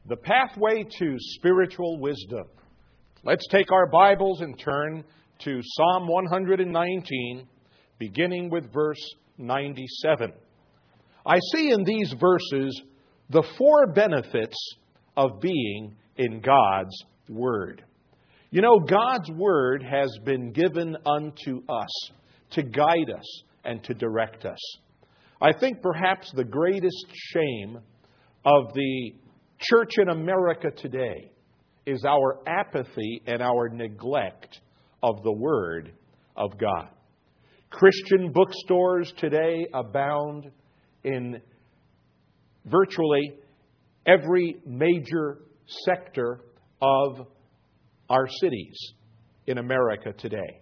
The pathway to spiritual wisdom. Let's take our Bibles and turn to Psalm 119, beginning with verse 97. I see in these verses the four benefits of being in God's Word. You know, God's Word has been given unto us to guide us and to direct us. I think perhaps the greatest shame of the church in America today is our apathy and our neglect of the Word of God. Christian bookstores today abound in virtually every major sector of our cities in America today.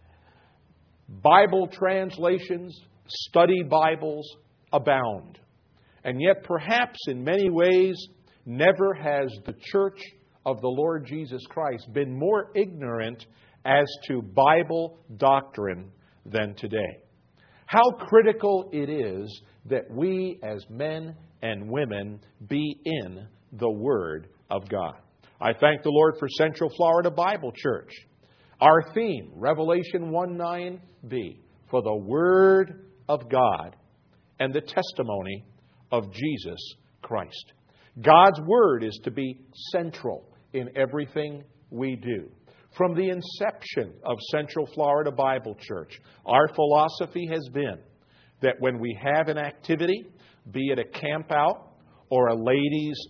Bible translations, study Bibles abound. And yet perhaps in many ways, never has the church of the Lord Jesus Christ been more ignorant as to Bible doctrine than today. How critical it is that we as men and women be in the Word of God. I thank the Lord for Central Florida Bible Church. Our theme, Revelation 1:9b, for the Word of God and the testimony of Jesus Christ. God's Word is to be central in everything we do. From the inception of Central Florida Bible Church, our philosophy has been that when we have an activity, be it a camp out or a ladies'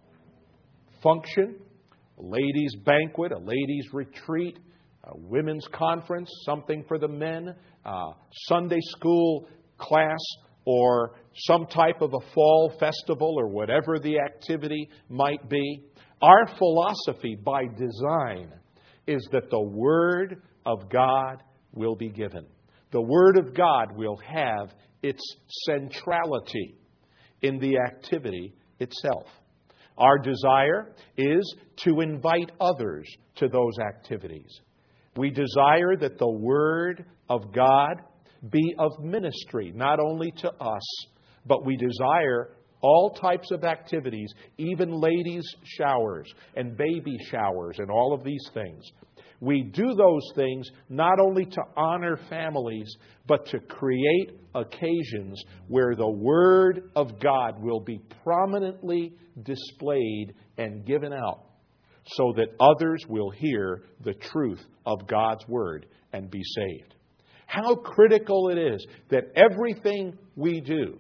function, a ladies' banquet, a ladies' retreat, a women's conference, something for the men, Sunday school class, or some type of a fall festival or whatever the activity might be, our philosophy by design is that the Word of God will be given. The Word of God will have its centrality in the activity itself. Our desire is to invite others to those activities. We desire that the Word of God be of ministry, not only to us, but we desire all types of activities, even ladies' showers and baby showers and all of these things. We do those things not only to honor families, but to create occasions where the Word of God will be prominently displayed and given out so that others will hear the truth of God's Word and be saved. How critical it is that everything we do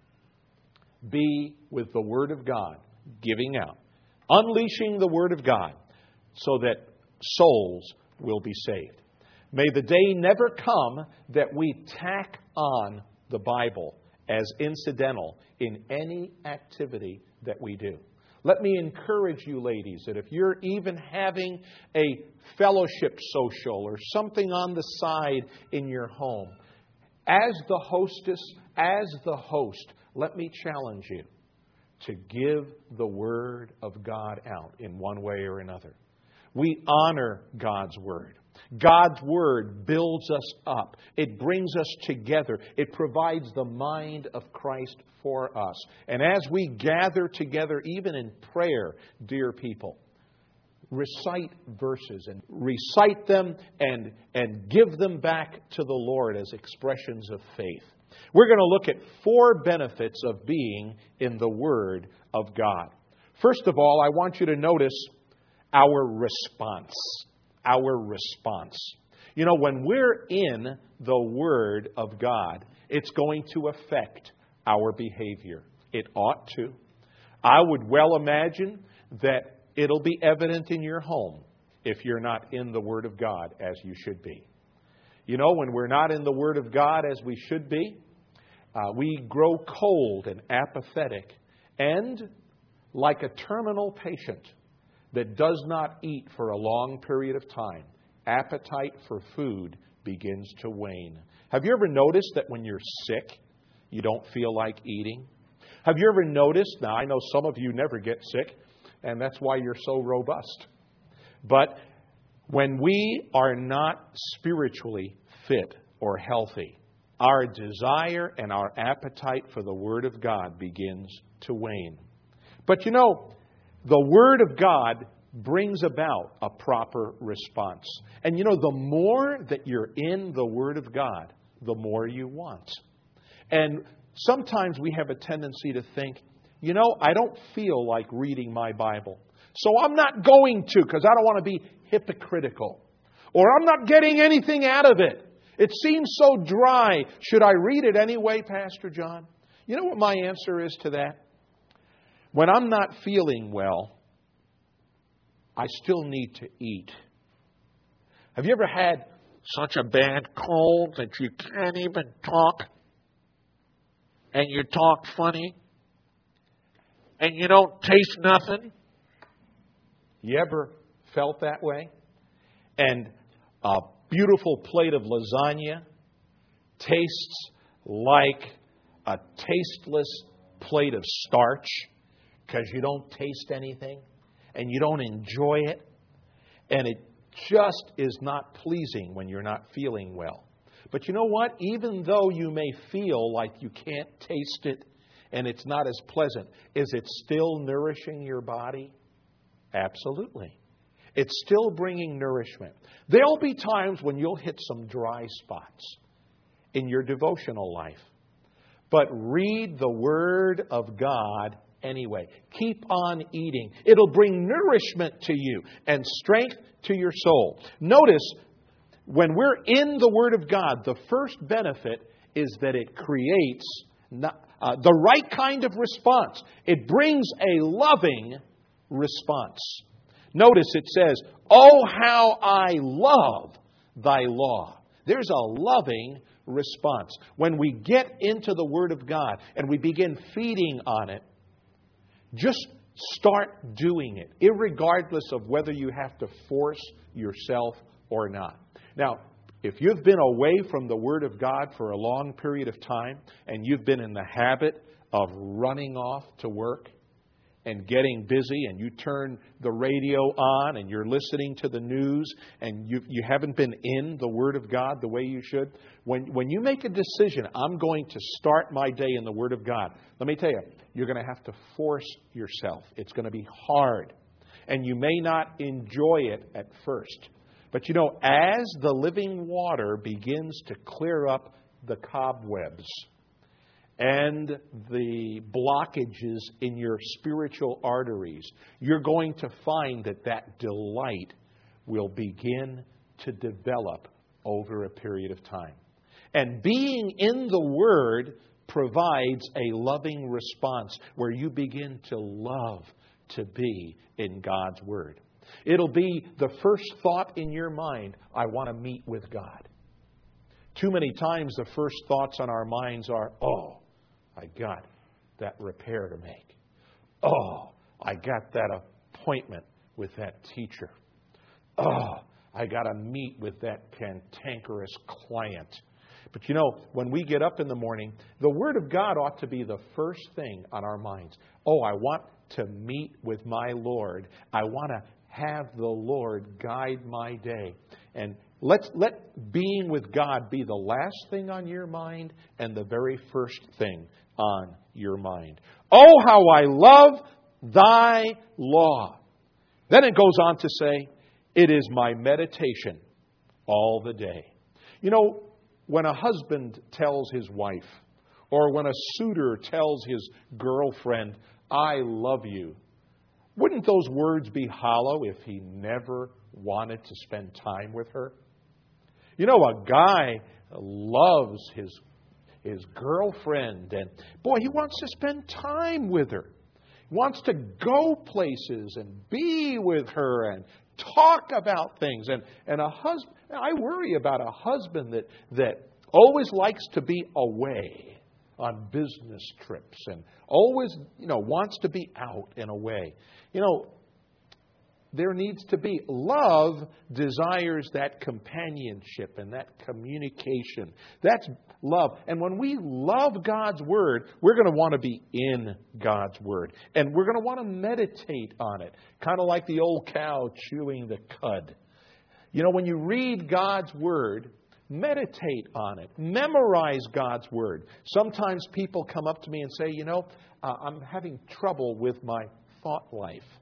be with the Word of God giving out, unleashing the Word of God so that souls will be saved. May the day never come that we tack on the Bible as incidental in any activity that we do. Let me encourage you, ladies, that if you're even having a fellowship social or something on the side in your home, as the hostess, as the host, let me challenge you to give the Word of God out in one way or another. We honor God's Word. God's Word builds us up. It brings us together. It provides the mind of Christ for us. And as we gather together, even in prayer, dear people, recite verses and recite them and give them back to the Lord as expressions of faith. We're going to look at four benefits of being in the Word of God. First of all, I want you to notice our response. Our response. You know, when we're in the Word of God, it's going to affect our behavior. It ought to. I would well imagine that it'll be evident in your home if you're not in the Word of God as you should be. You know, when we're not in the Word of God as we should be, we grow cold and apathetic and like a terminal patient that does not eat for a long period of time. Appetite for food begins to wane. Have you ever noticed that when you're sick, you don't feel like eating? Have you ever noticed, now I know some of you never get sick, and that's why you're so robust. But when we are not spiritually fit or healthy, our desire and our appetite for the Word of God begins to wane. But you know, the Word of God brings about a proper response. And the more that you're in the Word of God, the more you want. And sometimes we have a tendency to think, I don't feel like reading my Bible. So I'm not going to because I don't want to be hypocritical. Or I'm not getting anything out of it. It seems so dry. Should I read it anyway, Pastor John? You know what my answer is to that? When I'm not feeling well, I still need to eat. Have you ever had such a bad cold that you can't even talk? And you talk funny? And you don't taste nothing? You ever felt that way? And a beautiful plate of lasagna tastes like a tasteless plate of starch because you don't taste anything and you don't enjoy it. And it just is not pleasing when you're not feeling well. But you know what? Even though you may feel like you can't taste it and it's not as pleasant, is it still nourishing your body? Absolutely. It's still bringing nourishment. There'll be times when you'll hit some dry spots in your devotional life. But read the Word of God anyway. Keep on eating. It'll bring nourishment to you and strength to your soul. Notice, when we're in the Word of God, the first benefit is that it creates the right kind of response. It brings a loving response. Notice it says, "Oh, how I love thy law." There's a loving response. When we get into the Word of God and we begin feeding on it, just start doing it, irregardless of whether you have to force yourself or not. Now, if you've been away from the Word of God for a long period of time and you've been in the habit of running off to work and getting busy, and you turn the radio on and you're listening to the news and you haven't been in the Word of God the way you should, when you make a decision, I'm going to start my day in the Word of God, let me tell you, you're going to have to force yourself. It's going to be hard. And you may not enjoy it at first. But as the living water begins to clear up the cobwebs and the blockages in your spiritual arteries, you're going to find that delight will begin to develop over a period of time. And being in the Word provides a loving response where you begin to love to be in God's Word. It'll be the first thought in your mind, I want to meet with God. Too many times the first thoughts on our minds are, oh, I got that repair to make. Oh, I got that appointment with that teacher. Oh, I got to meet with that cantankerous client. But when we get up in the morning, the Word of God ought to be the first thing on our minds. Oh, I want to meet with my Lord. I want to have the Lord guide my day. And let being with God be the last thing on your mind and the very first thing on your mind. Oh, how I love thy law. Then it goes on to say, it is my meditation all the day. When a husband tells his wife, or when a suitor tells his girlfriend, I love you, wouldn't those words be hollow if he never wanted to spend time with her? A guy loves his girlfriend, and boy, he wants to spend time with her. He wants to go places and be with her and talk about things. And a husband, I worry about a husband that always likes to be away on business trips and always, wants to be out and away. There needs to be love, desires that companionship and that communication. That's love. And when we love God's Word, we're going to want to be in God's Word. And we're going to want to meditate on it. Kind of like the old cow chewing the cud. When you read God's Word, meditate on it. Memorize God's Word. Sometimes people come up to me and say, I'm having trouble with my thought life.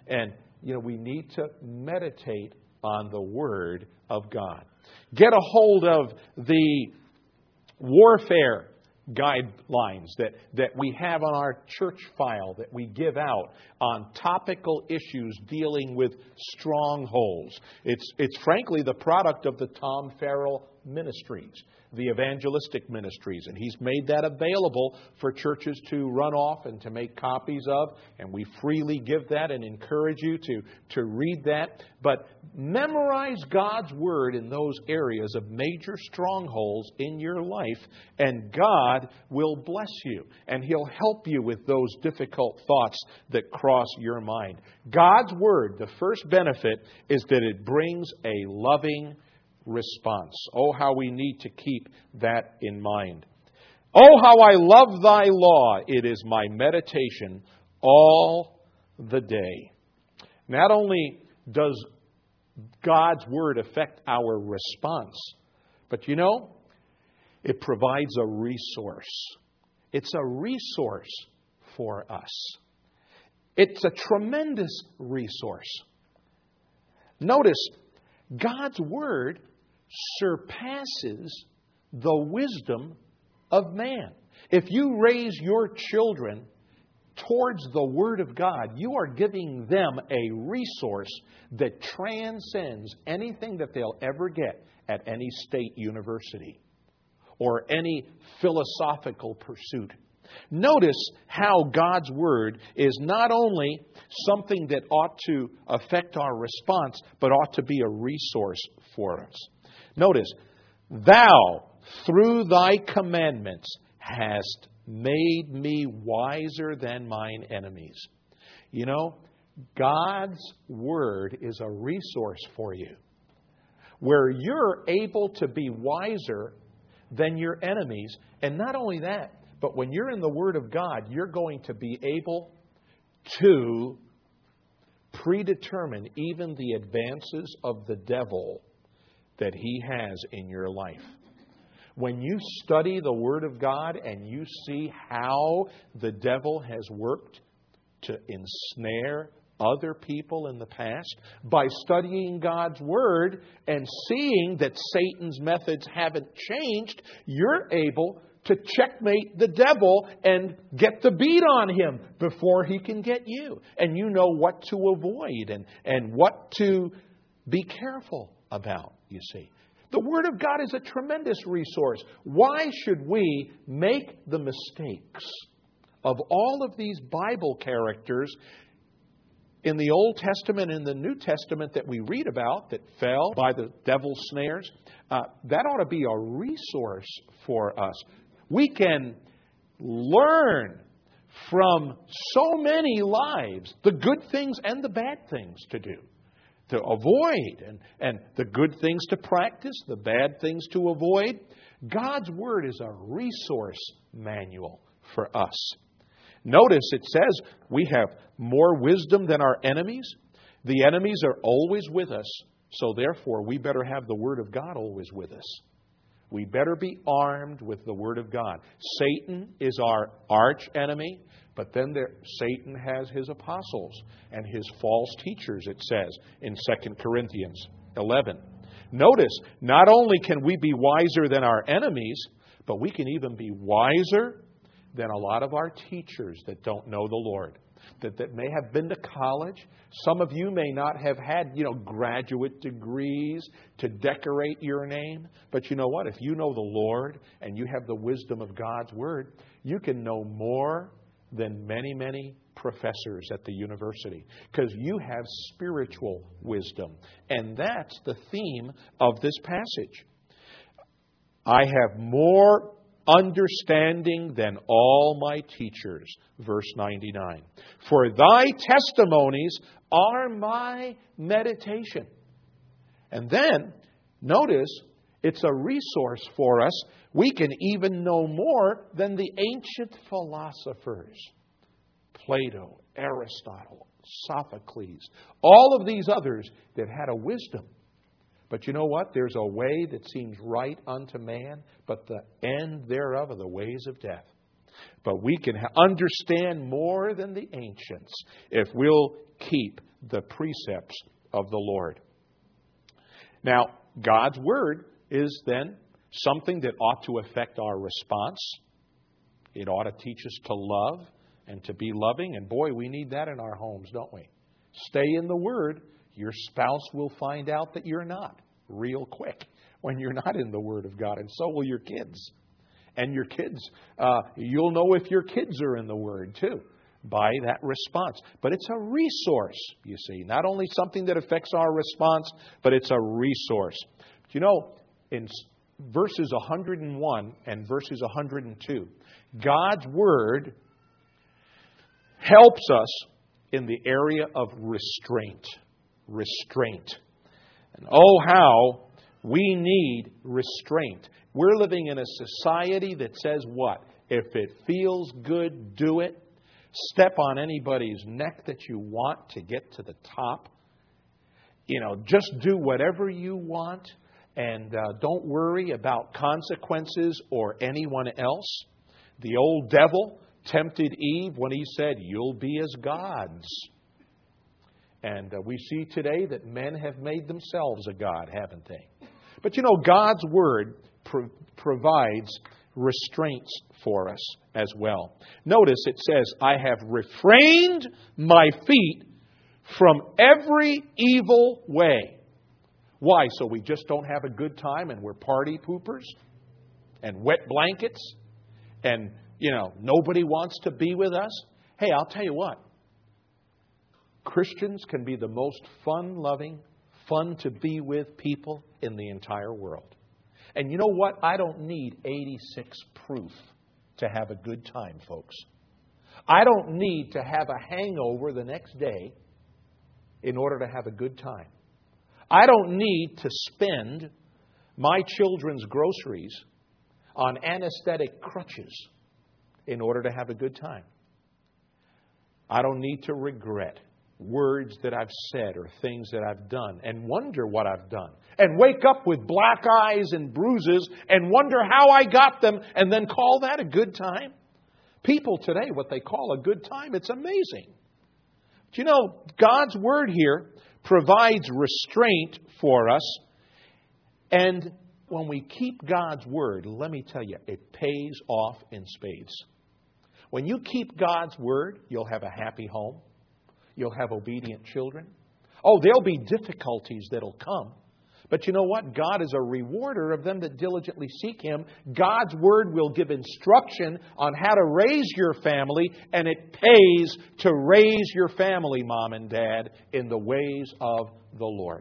And, we need to meditate on the Word of God. Get a hold of the warfare guidelines that we have on our church file that we give out on topical issues dealing with strongholds. It's frankly the product of the Tom Farrell Ministries, the evangelistic ministries, and he's made that available for churches to run off and to make copies of, and we freely give that and encourage you to read that. But memorize God's Word in those areas of major strongholds in your life, and God will bless you, and He'll help you with those difficult thoughts that cross your mind. God's Word, the first benefit is that it brings a loving response. Oh, how we need to keep that in mind. Oh, how I love thy law. It is my meditation all the day. Not only does God's Word affect our response, but it provides a resource. It's a resource for us. It's a tremendous resource. Notice, God's Word surpasses the wisdom of man. If you raise your children towards the Word of God, you are giving them a resource that transcends anything that they'll ever get at any state university or any philosophical pursuit. Notice how God's Word is not only something that ought to affect our response, but ought to be a resource for us. Notice, thou, through thy commandments, hast made me wiser than mine enemies. God's Word is a resource for you, where you're able to be wiser than your enemies. And not only that, but when you're in the Word of God, you're going to be able to predetermine even the advances of the devil that he has in your life. When you study the Word of God and you see how the devil has worked to ensnare other people in the past, by studying God's Word and seeing that Satan's methods haven't changed, you're able to checkmate the devil and get the beat on him before he can get you. And you know what to avoid and what to be careful about, you see. The Word of God is a tremendous resource. Why should we make the mistakes of all of these Bible characters in the Old Testament and the New Testament that we read about that fell by the devil's snares? That ought to be a resource for us. We can learn from so many lives the good things and the bad things to do, to avoid, and the good things to practice, the bad things to avoid. God's Word is a resource manual for us. Notice it says we have more wisdom than our enemies. The enemies are always with us, so therefore we better have the Word of God always with us. We better be armed with the Word of God. Satan is our arch enemy, but then Satan has his apostles and his false teachers, it says in 2 Corinthians 11. Notice, not only can we be wiser than our enemies, but we can even be wiser than a lot of our teachers that don't know the Lord, that may have been to college. Some of you may not have had, graduate degrees to decorate your name. But you know what? If you know the Lord and you have the wisdom of God's Word, you can know more than many, many professors at the university, because you have spiritual wisdom. And that's the theme of this passage. I have more understanding than all my teachers. Verse 99. For thy testimonies are my meditation. And then, notice, it's a resource for us. We can even know more than the ancient philosophers. Plato, Aristotle, Sophocles, all of these others that had a wisdom. But you know what? There's a way that seems right unto man, but the end thereof are the ways of death. But we can understand more than the ancients if we'll keep the precepts of the Lord. Now, God's Word is then something that ought to affect our response. It ought to teach us to love and to be loving. And boy, we need that in our homes, don't we? Stay in the Word. Your spouse will find out that you're not real quick when you're not in the Word of God. And so will your kids. And your kids, you'll know if your kids are in the Word too by that response. But it's a resource, you see. Not only something that affects our response, but it's a resource. You know, in verses 101 and verses 102, God's Word helps us in the area of restraint. Restraint. And oh, how we need restraint. We're living in a society that says what? If it feels good, do it. Step on anybody's neck that you want to get to the top. You know, just do whatever you want and don't worry about consequences or anyone else. The old devil tempted Eve when he said, "You'll be as gods." And we see today that men have made themselves a god, haven't they? But you know, God's Word provides restraints for us as well. Notice it says, "I have refrained my feet from every evil way." Why? So we just don't have a good time and we're party poopers and wet blankets and, you know, nobody wants to be with us? Hey, I'll tell you what. Christians can be the most fun-loving, fun to be with people in the entire world. And you know what? I don't need 86 proof to have a good time, folks. I don't need to have a hangover the next day in order to have a good time. I don't need to spend my children's groceries on anesthetic crutches in order to have a good time. I don't need to regret words that I've said or things that I've done and wonder what I've done and wake up with black eyes and bruises and wonder how I got them and then call that a good time. People today, what they call a good time, it's amazing. But you know, God's Word here provides restraint for us. And when we keep God's Word, let me tell you, it pays off in spades. When you keep God's Word, you'll have a happy home. You'll have obedient children. Oh, there'll be difficulties that'll come. But you know what? God is a rewarder of them that diligently seek Him. God's Word will give instruction on how to raise your family, and it pays to raise your family, Mom and Dad, in the ways of the Lord.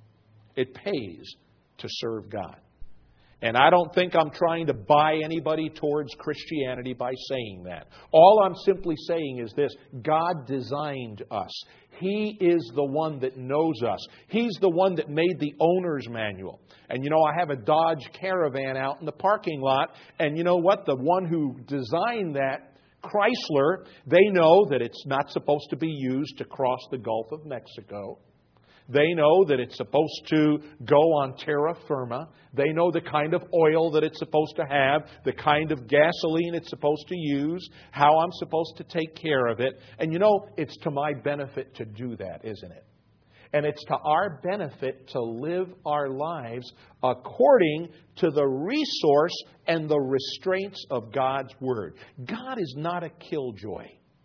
It pays to serve God. And I don't think I'm trying to buy anybody towards Christianity by saying that. All I'm simply saying is this: God designed us. He is the one that knows us. He's the one that made the owner's manual. And you know, I have a Dodge Caravan out in the parking lot. And you know what? The one who designed that, Chrysler, they know that it's not supposed to be used to cross the Gulf of Mexico. They know that it's supposed to go on terra firma. They know the kind of oil that it's supposed to have, the kind of gasoline it's supposed to use, how I'm supposed to take care of it. And you know, it's to my benefit to do that, isn't it? And it's to our benefit to live our lives according to the resource and the restraints of God's Word. God is not a killjoy.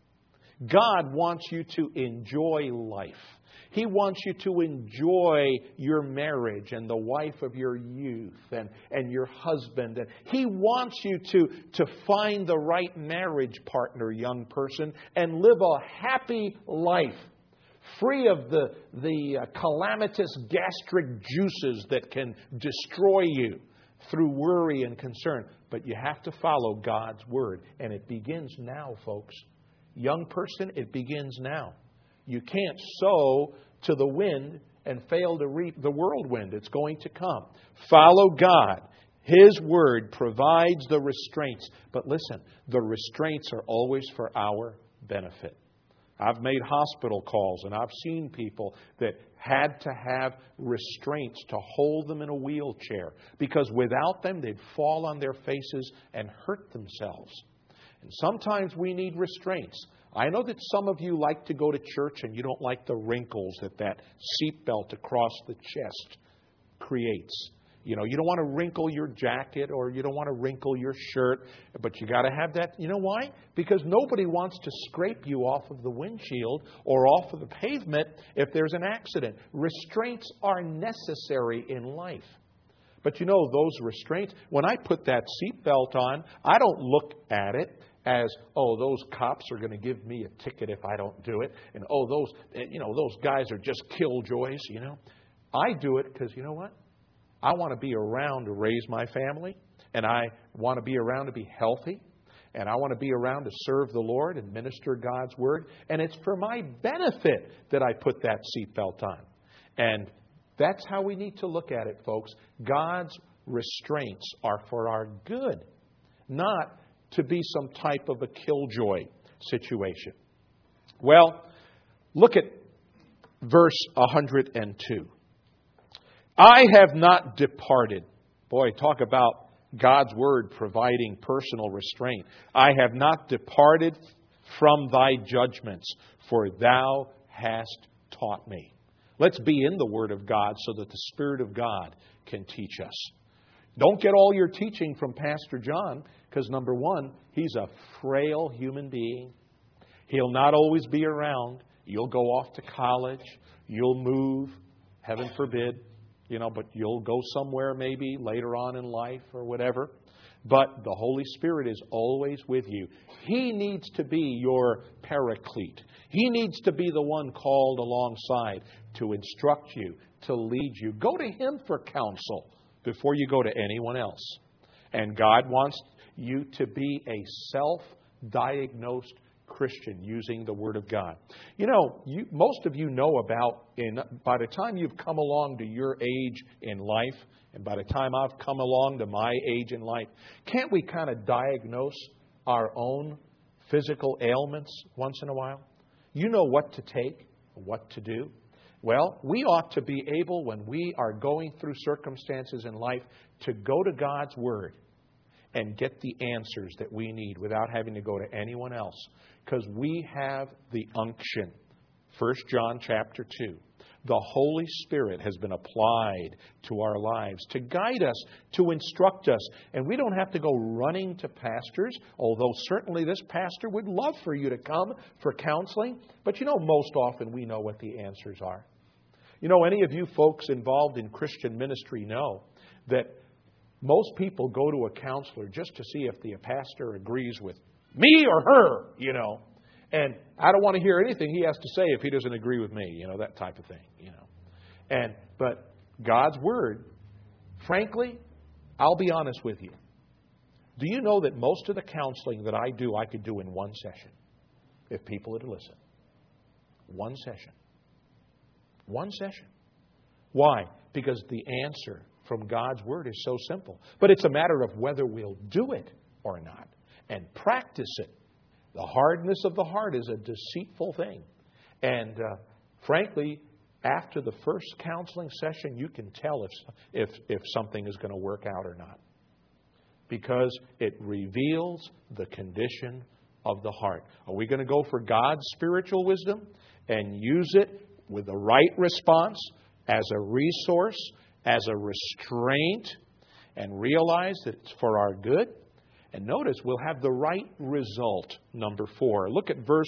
God wants you to enjoy life. He wants you to enjoy your marriage and the wife of your youth and your husband. And He wants you to find the right marriage partner, young person, and live a happy life, free of the calamitous gastric juices that can destroy you through worry and concern. But you have to follow God's Word. And it begins now, folks. Young person, it begins now. You can't sow to the wind and fail to reap the whirlwind. It's going to come. Follow God. His Word provides the restraints. But listen, the restraints are always for our benefit. I've made hospital calls and I've seen people that had to have restraints to hold them in a wheelchair because without them they'd fall on their faces and hurt themselves. And sometimes we need restraints. I know that some of you like to go to church and you don't like the wrinkles that seatbelt across the chest creates. You know, you don't want to wrinkle your jacket or you don't want to wrinkle your shirt, but you got to have that. You know why? Because nobody wants to scrape you off of the windshield or off of the pavement if there's an accident. Restraints are necessary in life. But you know, those restraints, when I put that seatbelt on, I don't look at it as, oh, those cops are going to give me a ticket if I don't do it. And, oh, those guys are just killjoys, you know. I do it because, you know what? I want to be around to raise my family. And I want to be around to be healthy. And I want to be around to serve the Lord and minister God's Word. And it's for my benefit that I put that seatbelt on. And that's how we need to look at it, folks. God's restraints are for our good, not to be some type of a killjoy situation. Well, look at verse 102. I have not departed. Boy, talk about God's Word providing personal restraint. I have not departed from thy judgments, for thou hast taught me. Let's be in the Word of God so that the Spirit of God can teach us. Don't get all your teaching from Pastor John, because number one, he's a frail human being. He'll not always be around. You'll go off to college. You'll move, heaven forbid, but you'll go somewhere maybe later on in life or whatever. But the Holy Spirit is always with you. He needs to be your paraclete. He needs to be the one called alongside to instruct you, to lead you. Go to Him for counsel before you go to anyone else. And God wants you to be a self-diagnosed Christian using the Word of God. Most of you know by the time you've come along to your age in life, and by the time I've come along to my age in life, can't we kind of diagnose our own physical ailments once in a while? You know what to take, what to do. Well, we ought to be able, when we are going through circumstances in life, to go to God's Word and get the answers that we need without having to go to anyone else. Because we have the unction. 1 John chapter 2. The Holy Spirit has been applied to our lives to guide us, to instruct us. And we don't have to go running to pastors, although certainly this pastor would love for you to come for counseling. But most often we know what the answers are. Any of you folks involved in Christian ministry know that most people go to a counselor just to see if the pastor agrees with me or her, And I don't want to hear anything he has to say if he doesn't agree with me, that type of thing, But God's Word, frankly, I'll be honest with you. Do you know that most of the counseling that I do, I could do in one session if people would listen? One session. One session. Why? Because the answer from God's Word is so simple. But it's a matter of whether we'll do it or not and practice it. The hardness of the heart is a deceitful thing. And frankly, after the first counseling session, you can tell if something is going to work out or not. Because it reveals the condition of the heart. Are we going to go for God's spiritual wisdom and use it with the right response as a resource, as a restraint, and realize that it's for our good? And notice, we'll have the right result, number 4. Look at verse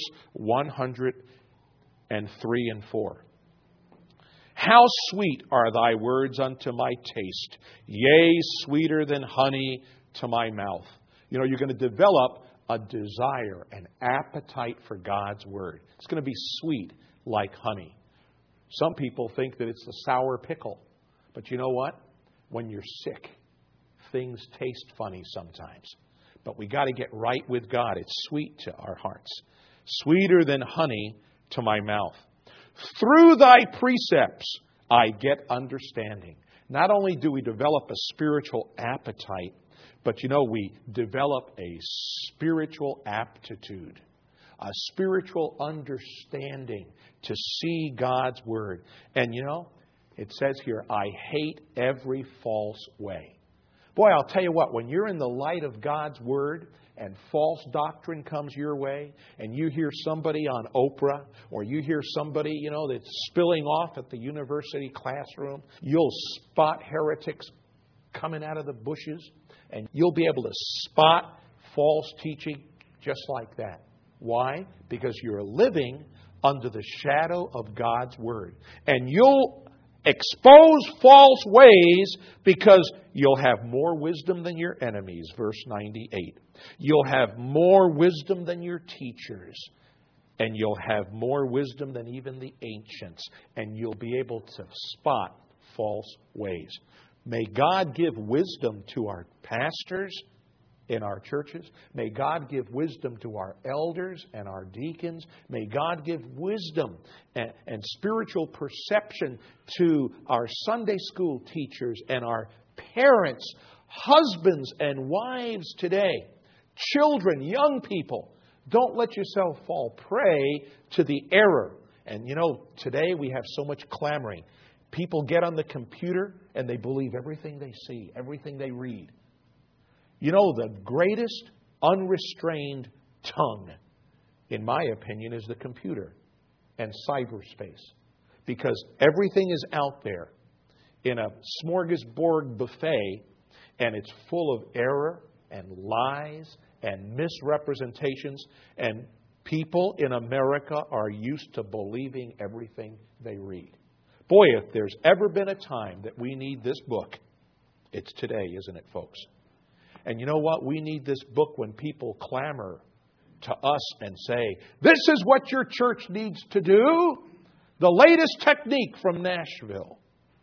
103 and 4. How sweet are thy words unto my taste, yea, sweeter than honey to my mouth. You're going to develop a desire, an appetite for God's Word. It's going to be sweet like honey. Some people think that it's a sour pickle. But you know what? When you're sick, things taste funny sometimes. But we got to get right with God. It's sweet to our hearts. Sweeter than honey to my mouth. Through thy precepts I get understanding. Not only do we develop a spiritual appetite, but we develop a spiritual aptitude, a spiritual understanding to see God's Word. And it says here, I hate every false way. Boy, I'll tell you what, when you're in the light of God's Word and false doctrine comes your way, and you hear somebody on Oprah, or you hear somebody, that's spilling off at the university classroom, you'll spot heretics coming out of the bushes, and you'll be able to spot false teaching just like that. Why? Because you're living under the shadow of God's Word. And you'll expose false ways because you'll have more wisdom than your enemies, verse 98. You'll have more wisdom than your teachers. And you'll have more wisdom than even the ancients. And you'll be able to spot false ways. May God give wisdom to our pastors in our churches. May God give wisdom to our elders and our deacons. May God give wisdom and spiritual perception to our Sunday school teachers and our parents, husbands and wives today, children, young people. Don't let yourself fall prey to the error. And today we have so much clamoring. People get on the computer and they believe everything they see, everything they read. The greatest unrestrained tongue, in my opinion, is the computer and cyberspace. Because everything is out there in a smorgasbord buffet, and it's full of error and lies and misrepresentations. And people in America are used to believing everything they read. Boy, if there's ever been a time that we need this book, it's today, isn't it, folks? And you know what? We need this book when people clamor to us and say, this is what your church needs to do. The latest technique from Nashville.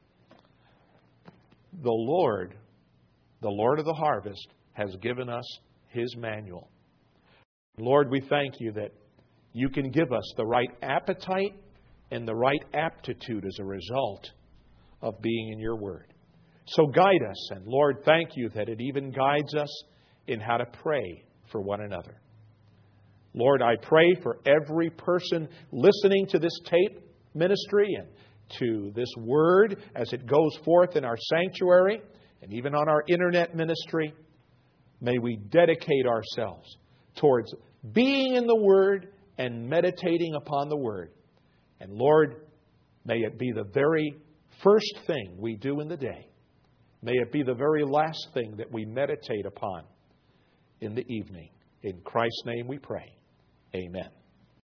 The Lord of the harvest, has given us His manual. Lord, we thank You that You can give us the right appetite and the right aptitude as a result of being in Your Word. So guide us. And Lord, thank You that it even guides us in how to pray for one another. Lord, I pray for every person listening to this tape ministry and to this Word as it goes forth in our sanctuary and even on our internet ministry. May we dedicate ourselves towards being in the Word and meditating upon the Word. And Lord, may it be the very first thing we do in the day. May it be the very last thing that we meditate upon in the evening. In Christ's name we pray. Amen.